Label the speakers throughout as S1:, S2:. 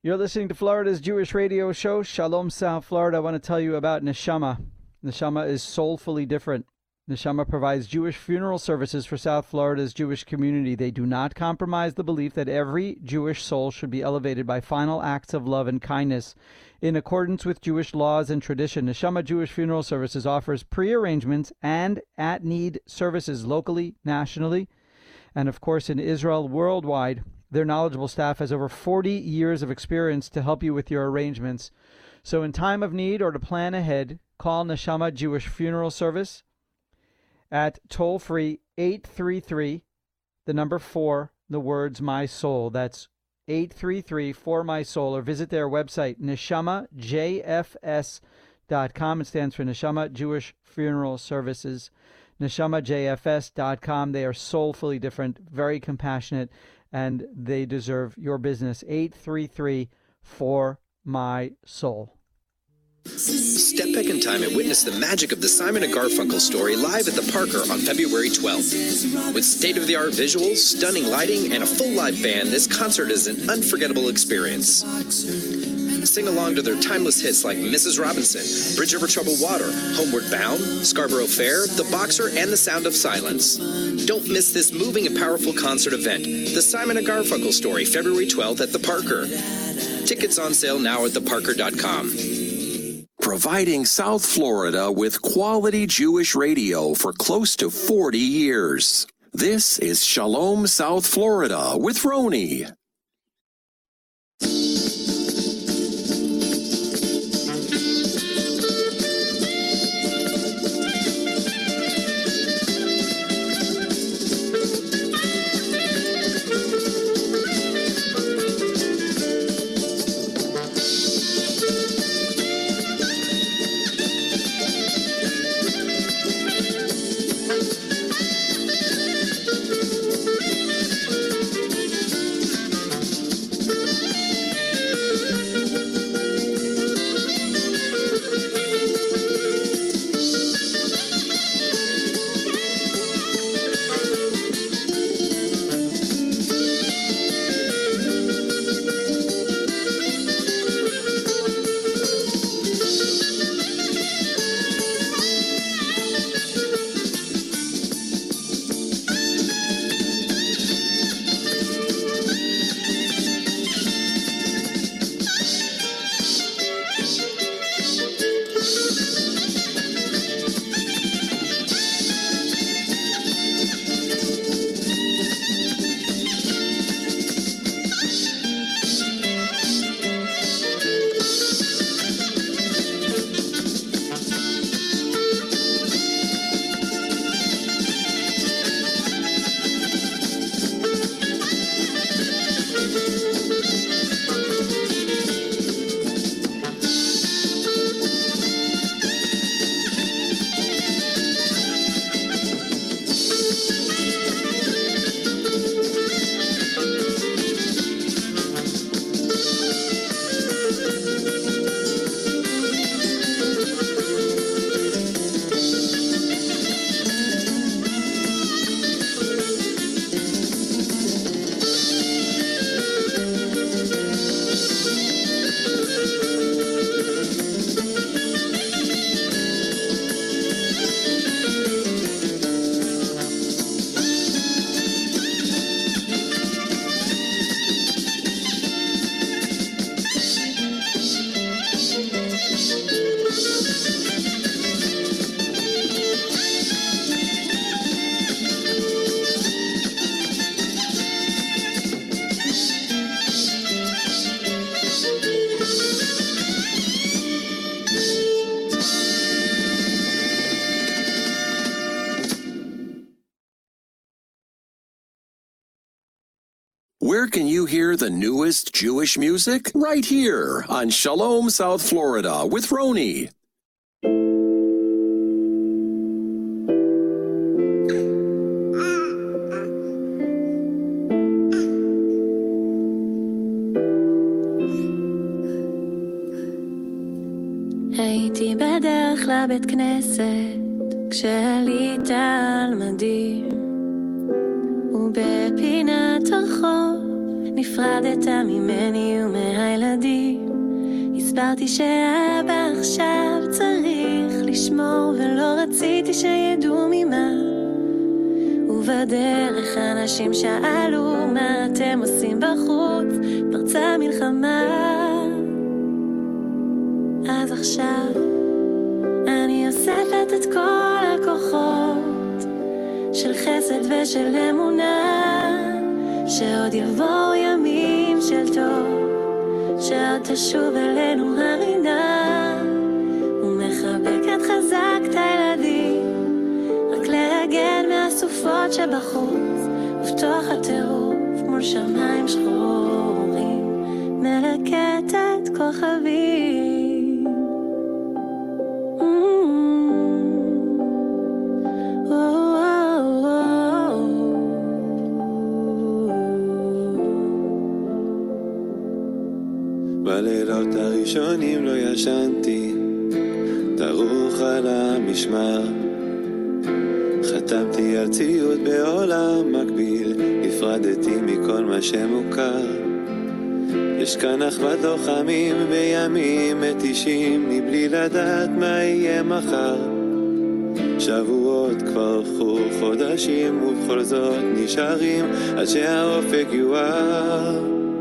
S1: You're listening to Florida's Jewish radio show, Shalom South Florida. I want to tell you about Neshama. Neshama is soulfully different. Neshama provides Jewish funeral services for South Florida's Jewish community. They do not compromise the belief that every Jewish soul should be elevated by final acts of love and kindness. In accordance with Jewish laws and tradition, Neshama Jewish Funeral Services offers pre-arrangements and at-need services locally, nationally, and of course in Israel, worldwide. Their knowledgeable staff has over 40 years of experience to help you with your arrangements. So in time of need or to plan ahead, call Neshama Jewish Funeral Service at toll-free 833, the number 4, the words My Soul. That's 833-4MY-SOUL, or visit their website, neshamajfs.com. It stands for Neshama Jewish Funeral Services. neshamajfs.com. They are soulfully different, very compassionate, and they deserve your business. 833-4MY-SOUL.
S2: Step back in time and witness the magic of the Simon & Garfunkel story live at the Parker on February 12th. With state-of-the-art visuals, stunning lighting, and a full live band, this concert is an unforgettable experience. Sing along to their timeless hits like Mrs. Robinson, Bridge Over Troubled Water, Homeward Bound, Scarborough Fair, The Boxer, and The Sound of Silence. Don't miss this moving and powerful concert event, the Simon & Garfunkel story, February 12th at the Parker. Tickets on sale now at theparker.com.
S3: Providing South Florida with quality Jewish radio for close to 40 years. This is Shalom South Florida with Roni. Where can you hear the newest Jewish music? Right here on Shalom South Florida with Roni.
S4: הייתי בדרך לבית כנסת כשעלית על מדים ובפינת הרחוב נפרדת ממני ומהילדים. הסברתי שאבא עכשיו צריך לשמור, ולא רציתי שידעו ממה. ובדרך אנשים שאלו מה אתם עושים בחוץ, פרצה מלחמה. אז עכשיו אני אוספת את כל הכוחות של חסד ושל אמונה, שעוד יבואו ימים של טוב, שעוד תשוב אלינו הרינה, ומחבקת חזק את הילדים, רק להגן מהסופות שבחוץ, ובתוך הטירוף מול שמיים שחורים, מלקטת כוכבים.
S5: בלילות הראשונים לא ישנתי, דרוך על המשמר, חתמתי על ציוד בעולם מקביל, נפרדתי מכל מה שמוכר. יש כאן אחוות לוחמים בימים מתישים, מבלי לדעת מה יהיה מחר. שבועות כבר עברו חודשים, ובכל זאת נשארים עד שהאופק יואר.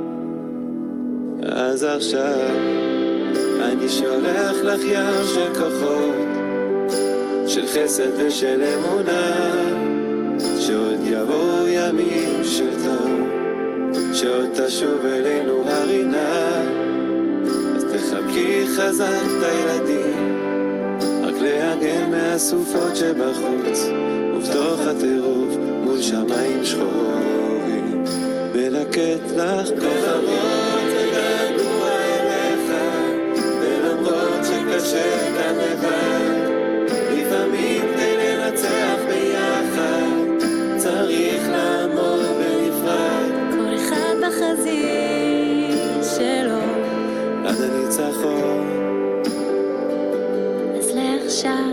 S5: אז עכשיו אני שולח לך ים של כוחות, של חסד ושל אמונה, שעוד יבואו ימים של טוב, שעוד תשוב אלינו הרינה. אז תחבקי חזק את הילדים, רק להגן מהסופות שבחוץ, ובתוך הטירוף מול שמיים שחורים, מלקט לך כוכבות וגעגוע אליך, ולמרות שקשה כאן לבד, לפעמים כדי לנצח ביחד צריך לעמוד בנפרד,
S4: כל אחד בחזית שלו
S5: עד הניצחון.
S4: אז לעכשיו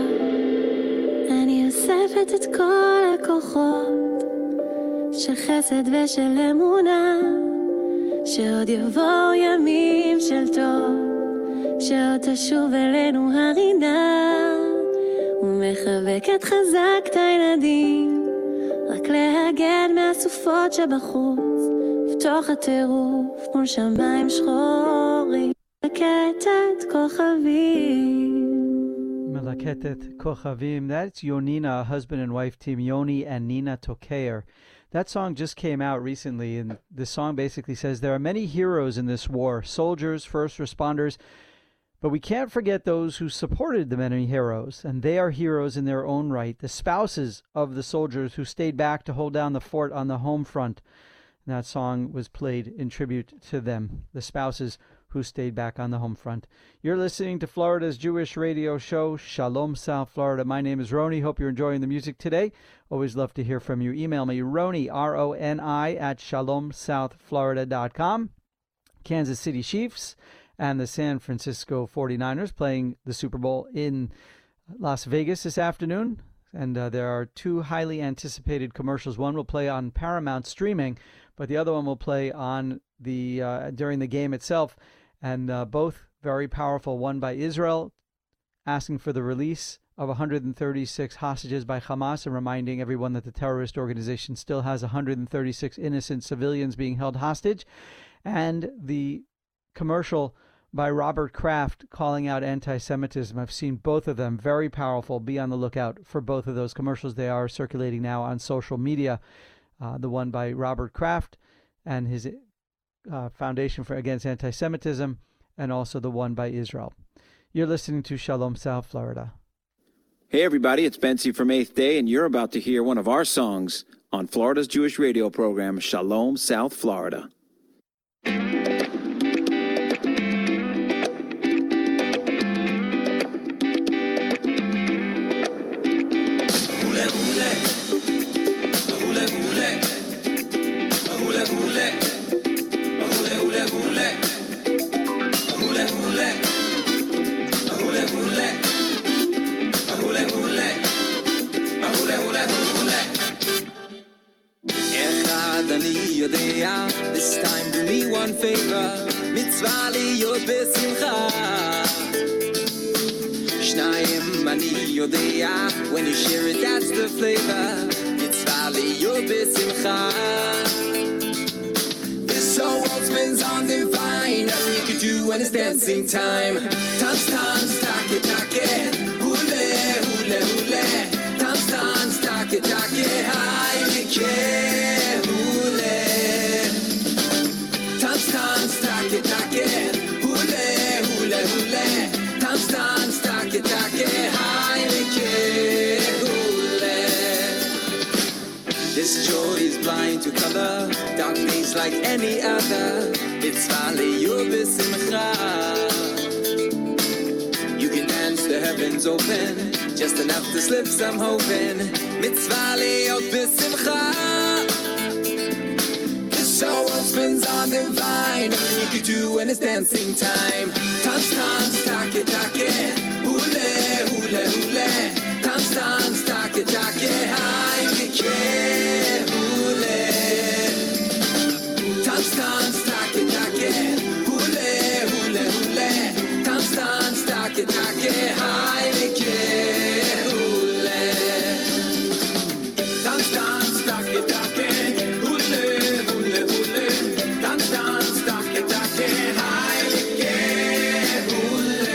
S4: אני אוספת את כל הכוחות של חסד ושל אמונה, שעוד יבואו ימים של טוב, שעוד תשוב אלינו הרינה, ומחבקת חזק את הילדים, רק להגן מהסופות שבחוץ, ובתוך הטירוף מול שמיים שחורים, מלקטת כוכבים.
S1: Melaketet Kochavim. That's Yonina, a husband and wife team, Yoni and Nina Tokeyer. That song just came out recently, and the song basically says there are many heroes in this war, soldiers, first responders, but we can't forget those who supported the many heroes, and they are heroes in their own right, the spouses of the soldiers who stayed back to hold down the fort on the home front. And that song was played in tribute to them, the spouses who stayed back on the home front. You're listening to Florida's Jewish radio show, Shalom South Florida. My name is Roni. Hope you're enjoying the music today. Always love to hear from you. Email me, Roni, R-O-N-I, at shalomsouthflorida.com. Kansas City Chiefs and the San Francisco 49ers playing the Super Bowl in Las Vegas this afternoon. And there are two highly anticipated commercials. One will play on Paramount streaming, but the other one will play on the during the game itself. And both very powerful. One by Israel, asking for the release of 136 hostages by Hamas and reminding everyone that the terrorist organization still has 136 innocent civilians being held hostage. And the commercial by Robert Kraft calling out anti-Semitism. I've seen both of them, very powerful. Be on the lookout for both of those commercials. They are circulating now on social media. The one by Robert Kraft and his Foundation Against Anti-Semitism, and also the one by Israel. You're listening to Shalom South Florida.
S6: Hey everybody, it's Bentzi from 8th Day, and you're about to hear one of our songs on Florida's Jewish radio program, Shalom South Florida.
S7: This time להיות בשמחה שניים אני יודע when you share it that's the flavor מצווה להיות בשמחה This whole world spins on divine nothing you can do when it's dancing time Dance, dance, take it, take it Hule, hule, hule Dance, dance, take it, take it Heilige, hule Dance, dance, take it, take it Hule, hule, hule Dance, dance, take it, take it Heilige, hule This joy is blind to color Dark days like any other It's finally your besimcha You can dance, the heavens open Just enough to slip some hope in Mitzvah liot besimcha This whole world spins on divine Nothing you can do when it's dancing time Dance, dance, take it, take it Hule, hule, hule Dance, dance, take it, take it Heilige, hule Dance, dance, take it, take it Hule, hule, hule Dance, dance, take it, take it Heilige, hule Dance, dance, take it, take it Hule, hule, hule Dance, dance, take it, take it Heilige, hule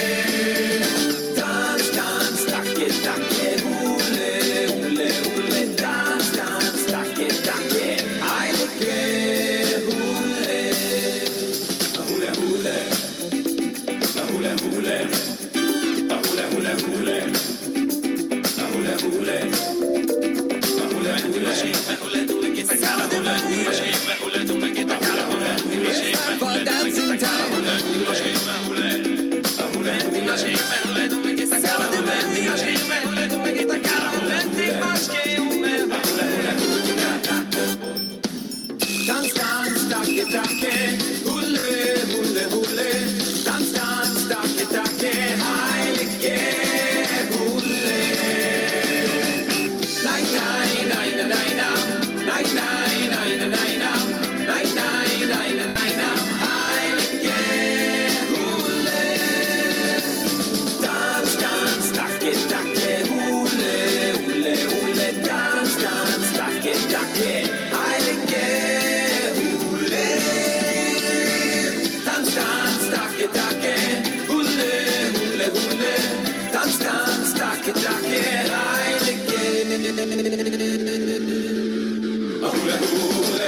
S7: Dance, dance, take it, take it Hule, hule, hule Dance, dance, take it, take it Heilige, hule Hule, hule Hule, hule Hule, hule, hule Hule, hule For dancing time Dance, dance, take, take Hule, hule, hule Dance, dance, take, take Heilige, hule Nine, nine, nine, nine, nine, nine, nine, nine, nine, nine, nine, nine, nine, Heilige, hule Dance, dance, take, take Hule, hule, hule Dance, dance, take, take Heilige, hule Dance, dance, take, take Hule, hule, hule Dance, dance, take, take Heilige, hule, hule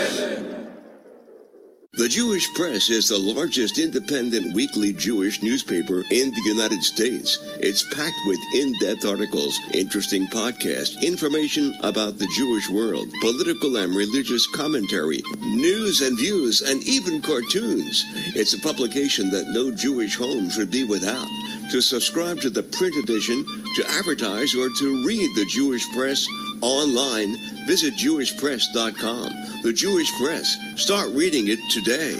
S8: The Jewish Press is the largest independent weekly Jewish newspaper in the United States. It's packed with in-depth articles, interesting podcasts, information about the Jewish world, political and religious commentary, news and views, and even cartoons. It's a publication that no Jewish home should be without. To subscribe to the print edition, to advertise, or to read the Jewish Press online, visit jewishpress.com. The Jewish Press. Start reading it today.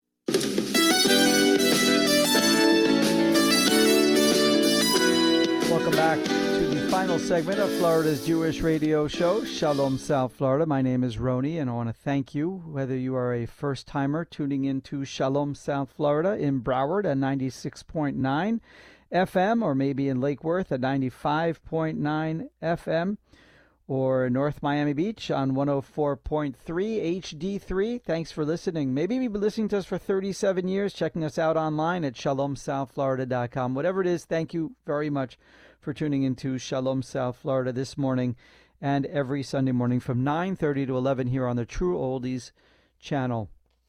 S1: Welcome back to the final segment of Florida's Jewish radio show, Shalom South Florida. My name is Roni, and I want to thank you, whether you are a first-timer tuning into Shalom South Florida in Broward at 96.9 FM, or maybe in Lake Worth at 95.9 FM, or North Miami Beach on 104.3 HD3. Thanks for listening. Maybe you've been listening to us for 37 years, checking us out online at shalomsouthflorida.com. Whatever it is, thank you very much for tuning into Shalom South Florida this morning and every Sunday morning from 9:30 to 11 here on the True Oldies channel.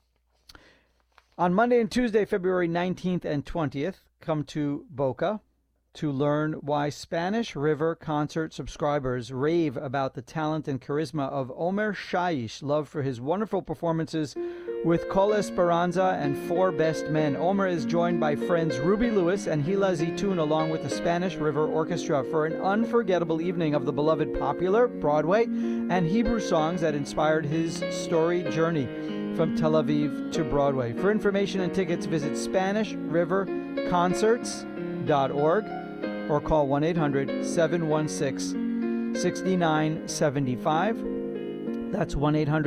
S1: On Monday and Tuesday, February 19th and 20th, come to Boca to learn why Spanish River concert subscribers rave about the talent and charisma of Omer Shaish, loved for his wonderful performances with Kol Esperanza and Four Best Men. Omer is joined by friends Ruby Lewis and Hila Zitoun, along with the Spanish River Orchestra, for an unforgettable evening of the beloved popular, Broadway, and Hebrew songs that inspired his storied journey from Tel Aviv to Broadway. For information and tickets, visit SpanishRiverConcerts.org or call 1-800-716-6975. That's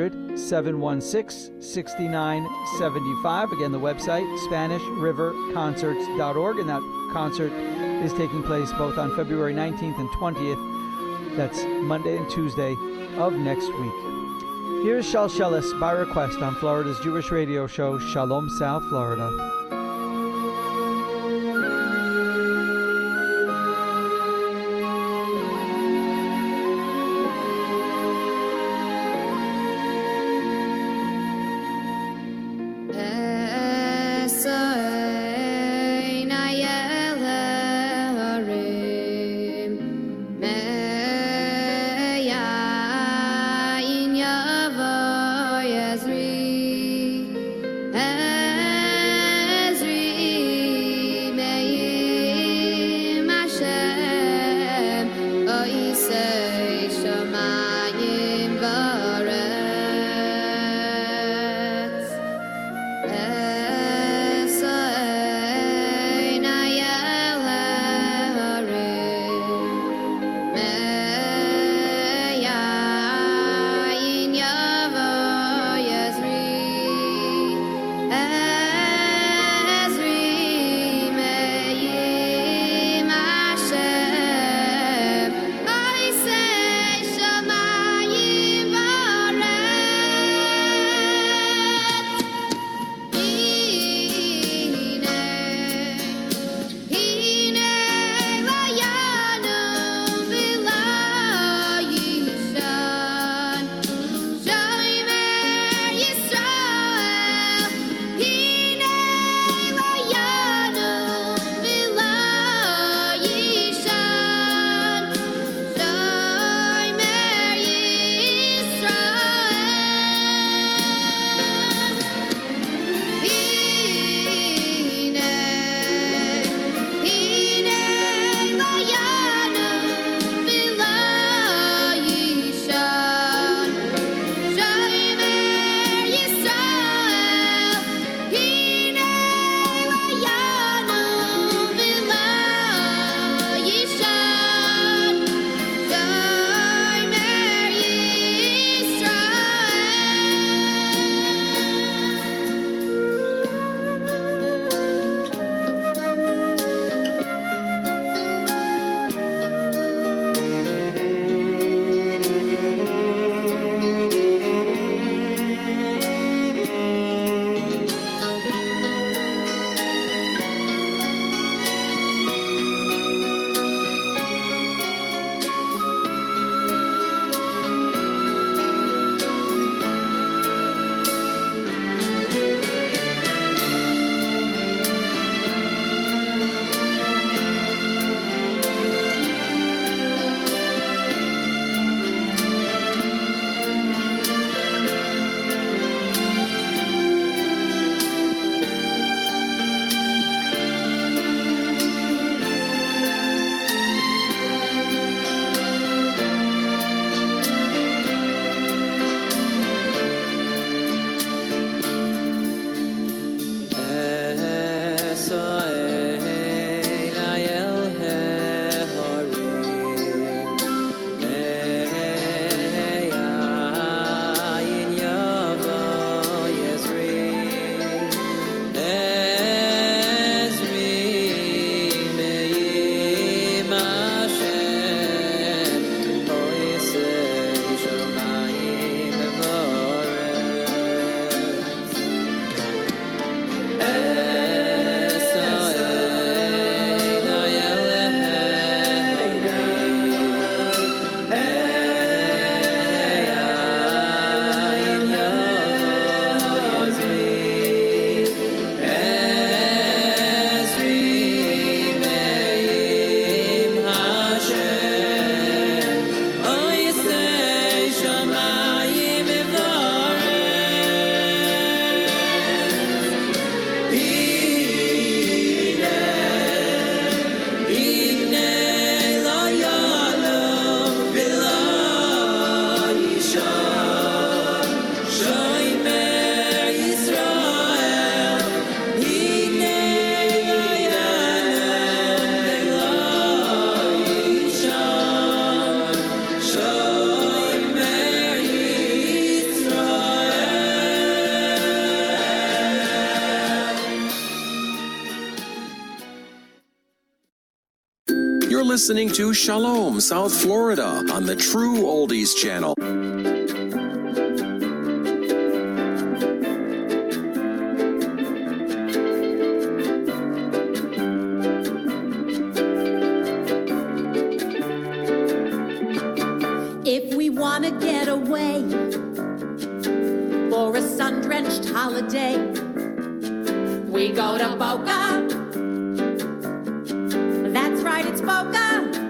S1: 1-800-716-6975. Again, the website, SpanishRiverConcerts.org. And that concert is taking place both on February 19th and 20th. That's Monday and Tuesday of next week. Here's Shalshelis by request on Florida's Jewish radio show, Shalom South Florida.
S3: You're listening to Shalom, South Florida on the True Oldies Channel.
S9: If we want to get away for a sun-drenched holiday, we go to Boca. That's right, it's Boca.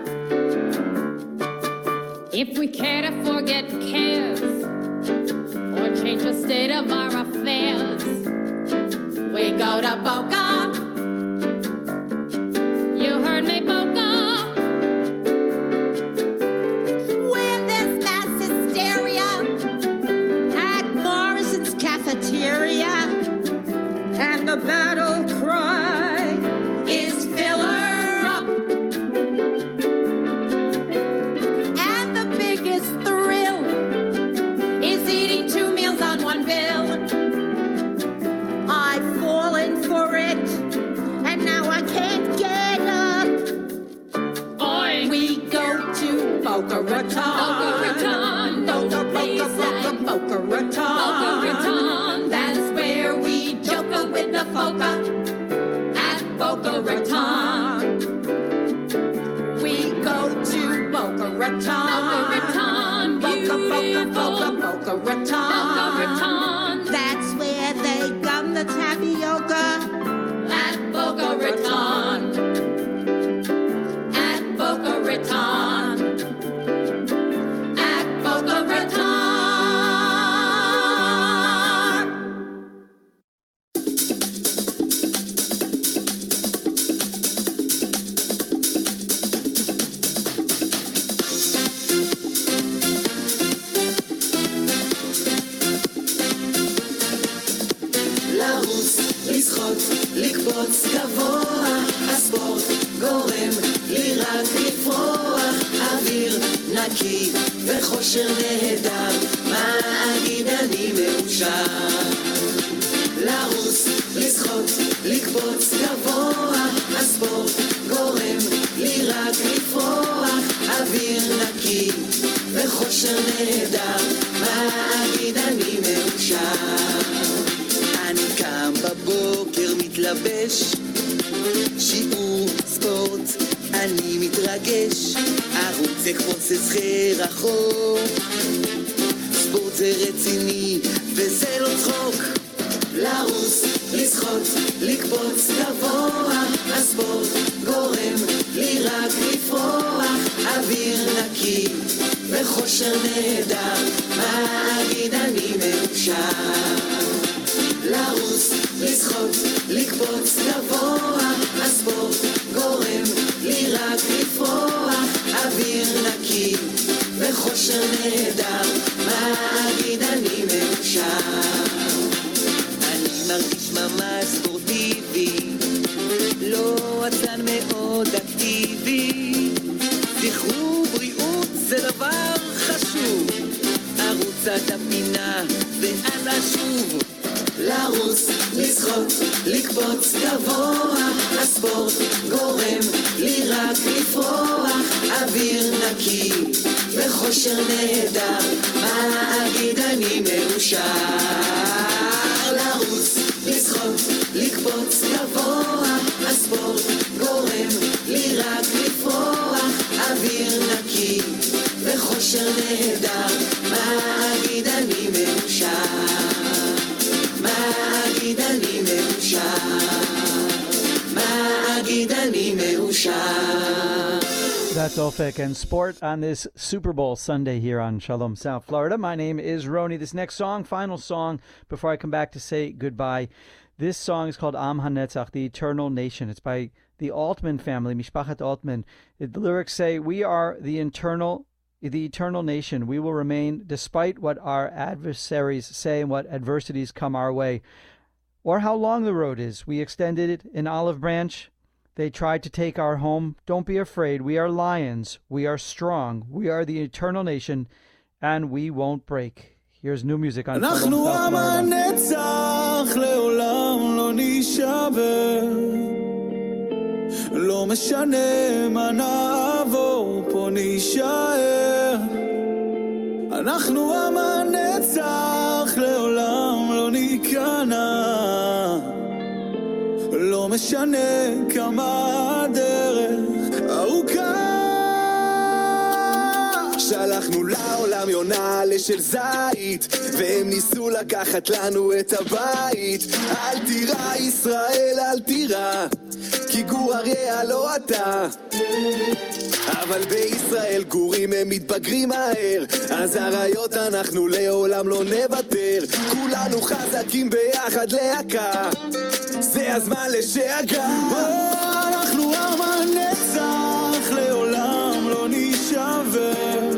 S10: If we care to forget cares or change the state of our affairs,
S9: we go to Boca.
S10: You heard me, Boca.
S9: Where there's mass hysteria at Morrison's cafeteria, and the battle cry is fill her up. And the biggest thrill is eating 2 meals on one bill. I've fallen for it, and now I can't get up.
S10: Oi.
S9: We go to Boca Raton.
S10: Boca Raton.
S9: Boca Raton.
S10: Boca Raton.
S9: That's where we joker with the Boca at Boca Raton. We go to Boca Raton.
S10: Boca Raton.
S9: Boca Raton. That's where they gum the tapioca at Boca Raton. At Boca Raton. At Boca Raton.
S7: לרוץ, לשחות, לקפוץ גבוה, הספורט גורם לי רק לפרוח, אוויר נקי וחושר נהדר, מה אגיד אני מאושר. לרוץ, לשחות, לקפוץ גבוה, הספורט גורם לי רק לפרוח, אוויר נקי וחושר נהדר, מה אגיד אני מאושר. אני קם בבוקר מתלבש, שיעור ספורט, אני מתרגש, ערוץ כמו ססחר רחוק, ספורט זה רציני וזה לא צחוק. לרוץ, לשחות, לקפוץ גבוה, הספורט גורם לי רק לפרוח, אוויר נקי וחושר נהדר, מה אגיד אני מאושר. לרוץ, לשחות, לקפוץ גבוה, הספורט גורם לי רק לפרוח, אוויר נקי וחושר נהדר, מה אגיד אני מאושר. אני מרגיש ממש ספורטיבי, לא עצלן מאוד אקטיבי, זכרו בריאות זה דבר חשוב, ערוץ עד הפינה ואנה שוב. לרוץ, לשחות, לקפוץ גבוה, הספורט גורם לי רק לפרוח, אוויר נקי וחושר נהדר, מה אגיד אני מאושר. לרוץ, לשחות, לקפוץ גבוה, הספורט גורם לי רק לפרוח, אוויר נקי וחושר נהדר, מה אגיד אני מאושר. מה אגיד אני מאושר, מה אגיד אני מאושר.
S1: That's Ofek and Sport on this Super Bowl Sunday here on Shalom South Florida. My name is Roni. This next song, final song, before I come back to say goodbye. This song is called Am HaNetzach, the Eternal Nation. It's by the Altman family, Mishpachat Altman. The lyrics say, we are the eternal nation. We will remain despite what our adversaries say and what adversities come our way, or how long the road is. We extended it an olive branch. They tried to take our home. Don't be afraid. We are lions. We are strong. We are the eternal nation, and we won't break. Here's new music on Shalom South Florida.
S11: לעולם לא נשבר, לא לא משנה מה נעבור, פה נשאר. אנחנו עם הנצח, לעולם לא ניכנע. לא משנה כמה הדרך ארוכה. שלחנו לעולם יונה של זית, והם ניסו לקחת לנו את הבית. אל תירא ישראל, אל תירא, כי גור אריה לא אתה. אבל בישראל גורים הם מתבגרים מהר, אז הרעיות אנחנו לעולם לא נוותר. כולנו חזקים ביחד להקה, זה הזמן לשאגה. אנחנו עם הנצח, לעולם לא נשבר.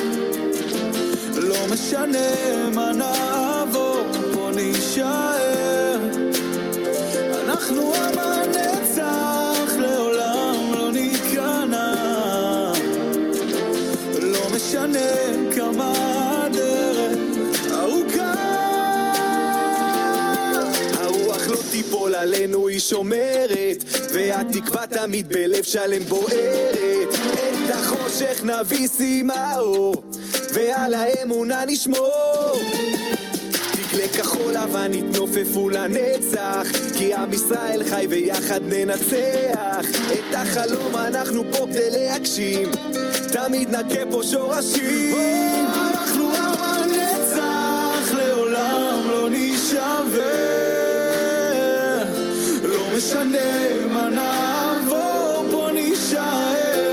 S11: לא משנה מה נעבור, פה נשאר. אנחנו עם הנצח, לעולם לא ניכנע. לא משנה כמה הדרך ארוכה. הרוח לא תיפול עלינו, היא שומרת, והתקווה תמיד בלב שלם בוערת. את החושך נביס עם האור, ועל האמונה נשמור. דגלי כחול לבן יתנופפו לנצח, כי עם ישראל חי ויחד ננצח. את החלום אנחנו פה כדי להגשים, תמיד נקה פה שורשים. אנחנו עם הנצח, לעולם לא נשבר. לא משנה מה נעבור, פה נשאר.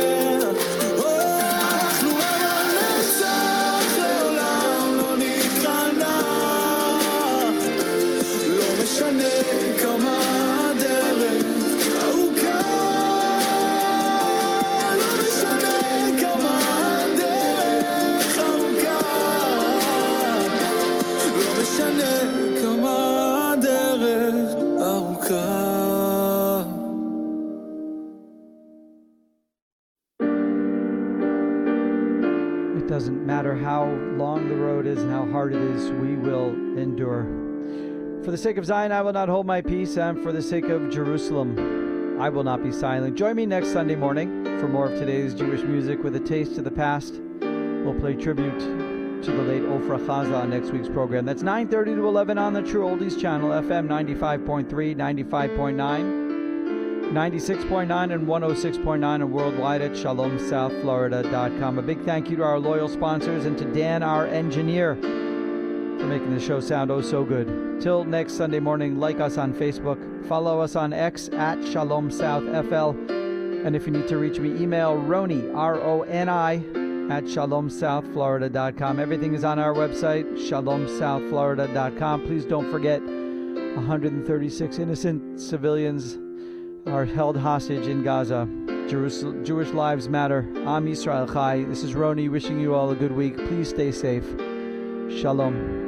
S1: It doesn't matter how long the road is and how hard it is, we will endure. For the sake of Zion, I will not hold my peace, and for the sake of Jerusalem, I will not be silent. Join me next Sunday morning for more of today's Jewish music with a taste of the past. We'll play tribute to the late Ofra Chaza on next week's program. That's 9:30 to 11 on the True Oldies channel, FM 95.3, 95.9. 96.9 and 106.9 and worldwide at shalomsouthflorida.com. A big thank you to our loyal sponsors and to Dan, our engineer, for making the show sound oh so good. Till next Sunday morning, like us on Facebook, follow us on X at ShalomSouthFL, and if you need to reach me, email Roni, R-O-N-I, at shalomsouthflorida.com. Everything is on our website, shalomsouthflorida.com. Please don't forget 136 innocent civilians are held hostage in Gaza. Jewish lives matter. I'm Yisrael Chai. This is Roni wishing you all a good week. Please stay safe. Shalom.